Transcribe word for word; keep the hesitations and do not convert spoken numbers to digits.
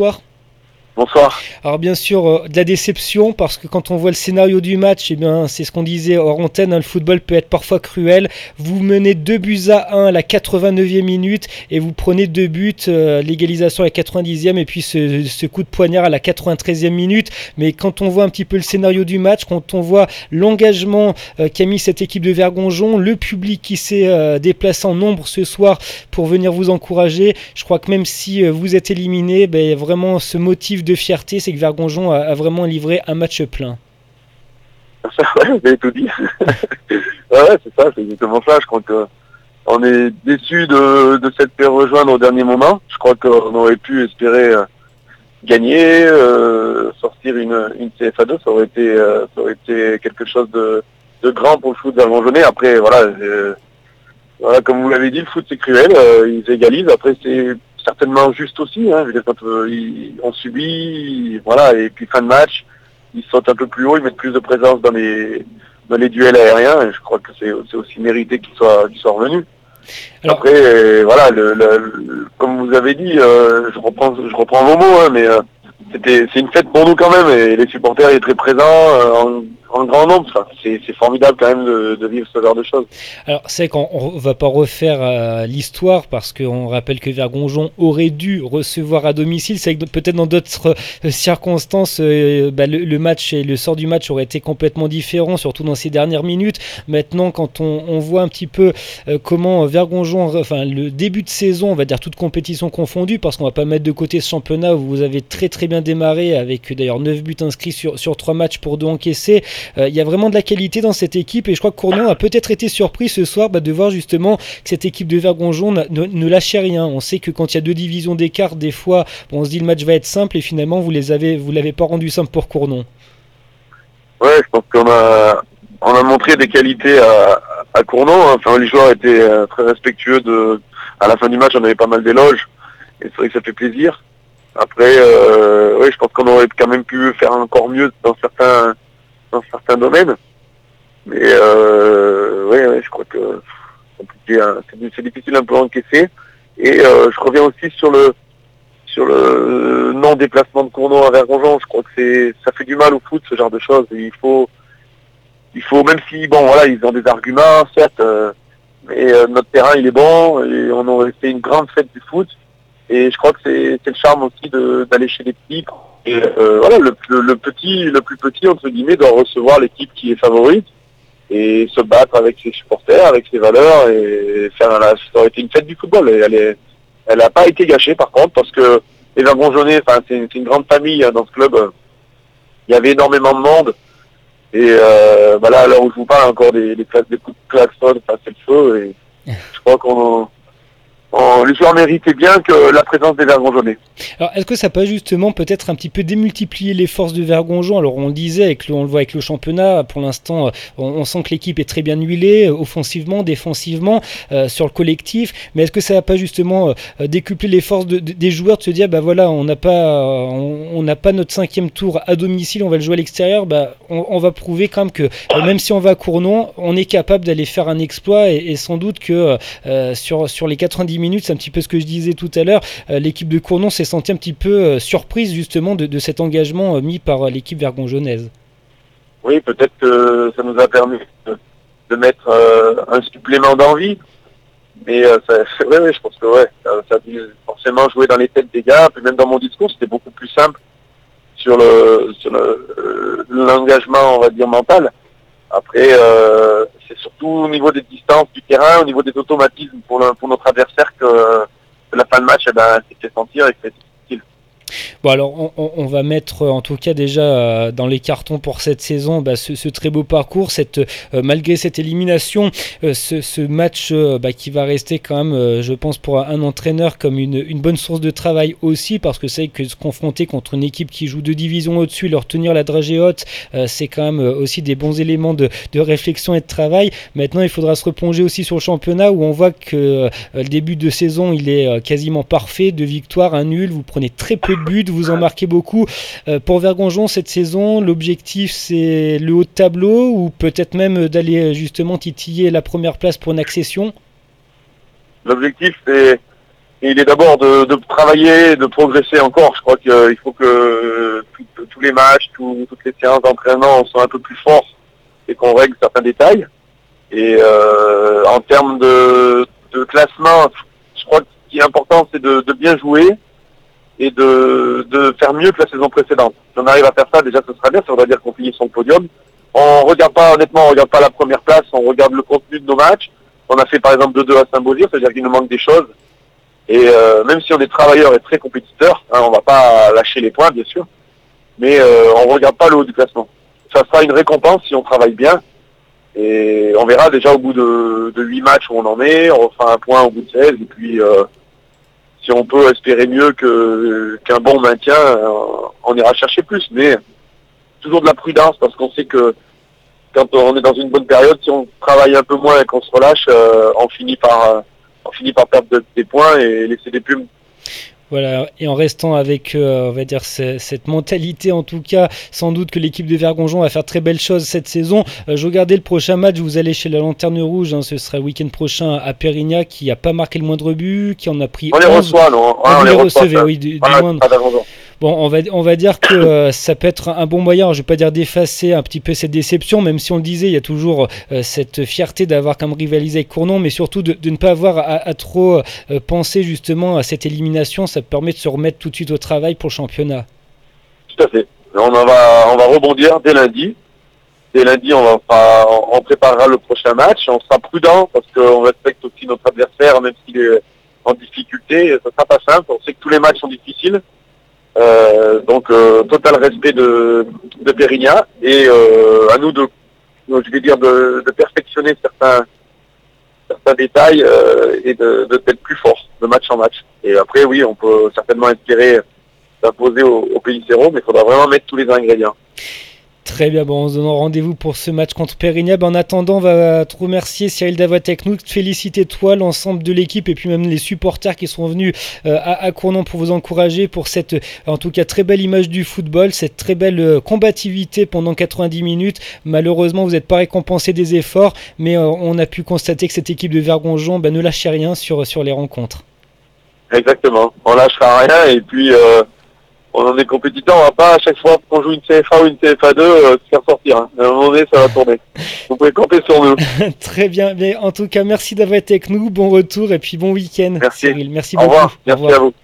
Bonsoir. Alors bien sûr, euh, de la déception, parce que quand on voit le scénario du match, eh bien, c'est ce qu'on disait hors antenne, hein, le football peut être parfois cruel. Vous menez deux buts à un à la quatre-vingt-neuvième minute et vous prenez deux buts, euh, l'égalisation à la quatre-vingt-dixième et puis ce, ce coup de poignard à la quatre-vingt-treizième minute. Mais quand on voit un petit peu le scénario du match, quand on voit l'engagement euh, qu'a mis cette équipe de Vergongeon, le public qui s'est euh, déplacé en nombre ce soir pour venir vous encourager, je crois que même si euh, vous êtes éliminé, ben, vraiment ce motif de fierté, c'est que Vergongeon a, a vraiment livré un match plein. Ouais, vous avez tout dit. Ouais, c'est ça, c'est exactement ça. Je crois que on est déçus de, de s'être fait rejoindre au dernier moment. Je crois qu'on aurait pu espérer euh, gagner, euh, sortir une, une C F A deux. Ça aurait été, euh, ça aurait été quelque chose de, de grand pour le foot vergongeonnais. Après, voilà, euh, voilà, comme vous l'avez dit, le foot c'est cruel. Euh, ils égalisent. Après, c'est certainement juste aussi, hein. Je veux dire, quand euh, ils ont subi, voilà, et puis fin de match, ils sautent un peu plus haut, ils mettent plus de présence dans les dans les duels aériens, et je crois que c'est, c'est aussi mérité qu'ils soient, qu'ils soient revenus. Alors, après, euh, voilà, le, le, le, comme vous avez dit, euh, je reprends je reprends vos mots, hein, mais euh, c'était c'est une fête pour nous quand même, et les supporters étaient très présents euh, en, en grand nombre. Enfin, c'est, c'est formidable quand même de, de vivre ce genre de choses. Alors c'est qu'on ne va pas refaire euh, l'histoire, parce qu'on rappelle que Vergongeon aurait dû recevoir à domicile. C'est que peut-être dans d'autres euh, circonstances, euh, bah, le, le match et le sort du match aurait été complètement différent, surtout dans ces dernières minutes. Maintenant, quand on, on voit un petit peu euh, comment Vergongeon, enfin le début de saison, on va dire toute compétition confondue, parce qu'on va pas mettre de côté ce championnat où vous avez très très bien démarré, avec d'ailleurs neuf buts inscrits sur, sur trois matchs pour deux encaissés. Il euh, y a vraiment de la qualité dans cette équipe, et je crois que Cournon a peut-être été surpris ce soir bah, de voir justement que cette équipe de Vergongeon ne, ne lâchait rien. On sait que quand il y a deux divisions d'écart, des fois bon, on se dit le match va être simple, et finalement vous les avez, vous l'avez pas rendu simple pour Cournon. Ouais, je pense qu'on a on a montré des qualités à, à Cournon. Enfin, les joueurs étaient euh, très respectueux de. À la fin du match, on avait pas mal d'éloges, et c'est vrai que ça fait plaisir. Après, euh, oui, je pense qu'on aurait quand même pu faire encore mieux dans certains dans certains domaines. Mais euh, oui, ouais, je crois que c'est, c'est difficile un peu à encaisser. Et euh, je reviens aussi sur le sur le non déplacement de Cournon à Vergongeon. Je crois que c'est ça fait du mal au foot, ce genre de choses. Et il faut il faut même si bon voilà ils ont des arguments certes, euh, mais euh, notre terrain il est bon et on aurait fait une grande fête du foot. Et je crois que c'est, c'est le charme aussi de, d'aller chez les petits. Et euh, voilà, le, le, le petit, le plus petit entre guillemets doit recevoir l'équipe qui est favorite et se battre avec ses supporters, avec ses valeurs, et faire la, ça aurait été une fête du football. Et elle est, elle n'a pas été gâchée par contre, parce que les Vergongeonnais, enfin c'est, c'est une grande famille hein, dans ce club. Il y avait énormément de monde. Et euh, bah là, à l'heure où je vous parle, encore des, des, des coups de klaxon, enfin c'est le feu. Et je crois qu'on Oh, les joueurs méritaient bien que la présence des Vergongeonnais. Alors, est-ce que ça peut justement peut-être un petit peu démultiplier les forces de Vergongeon? Alors, on le disait, avec le, on le voit avec le championnat, pour l'instant, on, on sent que l'équipe est très bien huilée, offensivement, défensivement, euh, sur le collectif. Mais est-ce que ça va pas justement euh, décupler les forces de, de, des joueurs, de se dire, bah voilà, on n'a pas, on, on n'a pas notre cinquième tour à domicile, on va le jouer à l'extérieur, bah on, on va prouver quand même que euh, même si on va à Cournon, on est capable d'aller faire un exploit, et, et sans doute que euh, sur sur les quatre-vingt-dix minutes, c'est un petit peu ce que je disais tout à l'heure, euh, l'équipe de Cournon s'est sentie un petit peu euh, surprise justement de, de cet engagement euh, mis par euh, l'équipe vergongeonnaise. Oui, peut-être que ça nous a permis de, de mettre euh, un supplément d'envie, mais euh, ça, ouais, ouais, je pense que ouais, ça, ça a dû forcément jouer dans les têtes des gars, puis même dans mon discours, c'était beaucoup plus simple sur le sur le, euh, l'engagement, on va dire, mental. Après, euh, c'est surtout au niveau des distances du terrain, au niveau des automatismes pour, le, pour notre adversaire que, que la fin de match, eh ben, s'est fait sentir et que c'est difficile. Bon alors on, on, on va mettre en tout cas déjà euh, dans les cartons pour cette saison bah, ce, ce très beau parcours, cette, euh, malgré cette élimination, euh, ce, ce match euh, bah, qui va rester quand même euh, je pense pour un entraîneur comme une, une bonne source de travail aussi, parce que c'est que se confronter contre une équipe qui joue deux divisions au-dessus, leur tenir la dragée haute, euh, c'est quand même euh, aussi des bons éléments de, de réflexion et de travail. Maintenant il faudra se replonger aussi sur le championnat où on voit que euh, le début de saison il est euh, quasiment parfait, deux victoires, un nul, vous prenez très peu de buts, vous en marquez beaucoup. Euh, pour Vergongeon cette saison, l'objectif c'est le haut de tableau, ou peut-être même d'aller justement titiller la première place pour une accession? L'objectif c'est, Et il est d'abord de, de travailler, de progresser encore. Je crois qu'il faut que tout, tous les matchs, tout, toutes les séances d'entraînement soient un peu plus forts et qu'on règle certains détails. Et euh, en termes de, de classement, je crois que ce qui est important, c'est de, de bien jouer et de, de faire mieux que la saison précédente. Si on arrive à faire ça, déjà ce sera bien, ça voudra dire qu'on finit son podium. On regarde pas, honnêtement, on regarde pas la première place, on regarde le contenu de nos matchs. On a fait par exemple deux deux à Saint-Beauzire, c'est-à-dire qu'il nous manque des choses. Et euh, même si on est travailleur et très compétiteur, hein, on va pas lâcher les points, bien sûr, mais euh, on regarde pas le haut du classement. Ça sera une récompense si on travaille bien. Et on verra déjà au bout de, de huit matchs où on en est, on fera un point au bout de seize, et puis euh, si on peut espérer mieux que qu'un bon maintien, euh, on ira chercher plus. Mais toujours de la prudence, parce qu'on sait que quand on est dans une bonne période, si on travaille un peu moins et qu'on se relâche, euh, on finit par euh, on finit par perdre de, des points et laisser des plumes. Voilà, et en restant avec, euh, on va dire, c- cette mentalité, en tout cas, sans doute que l'équipe de Vergonjon va faire très belles choses cette saison. Euh, je regardais le prochain match, vous allez chez la Lanterne Rouge, hein, ce sera le week-end prochain à Pérignac, qui n'a pas marqué le moindre but, qui en a pris On les onze. reçoit, non Ah, on vous les les reçoit, recevez, ça. oui, du, du Voilà, moins. pas d'argent. Bon, on va, on va dire que euh, ça peut être un bon moyen, je ne vais pas dire d'effacer un petit peu cette déception, même si on le disait, il y a toujours euh, cette fierté d'avoir comme rivalisé avec Cournon, mais surtout de, de ne pas avoir à, à trop euh, penser justement à cette élimination. Ça permet de se remettre tout de suite au travail pour le championnat. Tout à fait. On en va, on va rebondir dès lundi. Dès lundi, on, va, pas- on préparera le prochain match. On sera prudent parce qu'on respecte aussi notre adversaire, même s'il est en difficulté. Ça sera pas simple. On sait que tous les matchs sont difficiles. Euh, donc, euh, total respect de, de Pérignac. Et euh, à nous de, je vais dire, de, de perfectionner certains, certains détails euh, et de, de d'être plus fort de match en match. Et après, oui, on peut certainement espérer d'imposer au, au Pélicero, mais il faudra vraiment mettre tous les ingrédients. Très bien, bon, on se donne rendez-vous pour ce match contre Pérignac. Ben, en attendant, on va te remercier Cyril Davoit-Technou, te féliciter toi, l'ensemble de l'équipe et puis même les supporters qui sont venus euh, à, à Cournon pour vous encourager pour cette, en tout cas, très belle image du football, cette très belle euh, combativité pendant quatre-vingt-dix minutes. Malheureusement, vous n'êtes pas récompensé des efforts, mais euh, on a pu constater que cette équipe de Vergonjon ben, ne lâchait rien sur, sur les rencontres. Exactement, on lâchera rien et puis euh, on en est compétiteur, on va pas à chaque fois qu'on joue une C F A ou une C F A deux euh, se faire sortir. Hein. À un moment donné, ça va tourner. Vous pouvez compter sur nous. Très bien, mais en tout cas, merci d'avoir été avec nous, bon retour et puis bon week-end. Merci. Cyril, merci Au beaucoup. revoir, merci à vous.